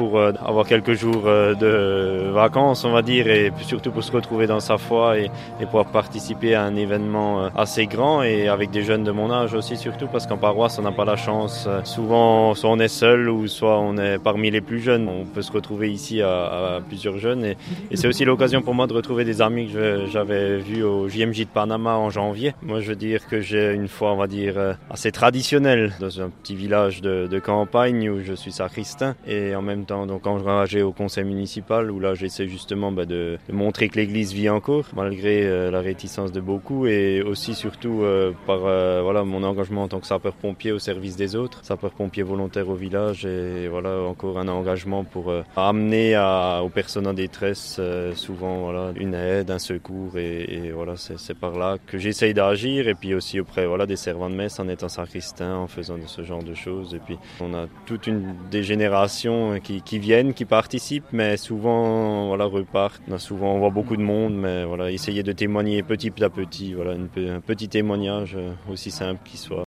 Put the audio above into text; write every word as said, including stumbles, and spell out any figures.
pour euh, avoir quelques jours euh, de vacances, on va dire, et surtout pour se retrouver dans sa foi et, et pouvoir participer à un événement euh, assez grand et avec des jeunes de mon âge aussi, surtout parce qu'en paroisse on n'a pas la chance. Euh, souvent, soit on est seul ou soit on est parmi les plus jeunes. On peut se retrouver ici à, à plusieurs jeunes et, et c'est aussi l'occasion pour moi de retrouver des amis que je, j'avais vus au J M J de Panama en janvier. Moi, je veux dire que j'ai une foi, on va dire, assez traditionnelle dans un petit village de, de campagne où je suis sacristain et en même temps donc engagé au conseil municipal où là j'essaie justement bah, de, de montrer que l'église vit encore malgré euh, la réticence de beaucoup et aussi surtout euh, par euh, voilà, mon engagement en tant que sapeur-pompier au service des autres, sapeur-pompier volontaire au village et voilà encore un engagement pour euh, amener à, aux personnes en détresse euh, souvent voilà, une aide, un secours et, et voilà c'est, c'est par là que j'essaye d'agir et puis aussi auprès voilà, des servants de messe en étant sacristain, en faisant de ce genre de choses et puis on a toute une des générations qui, qui viennent, qui participent mais souvent voilà, repartent, on, a souvent, on voit beaucoup de monde mais voilà, essayer de témoigner petit à petit, voilà, une, un petit témoignage aussi simple qu'il soit.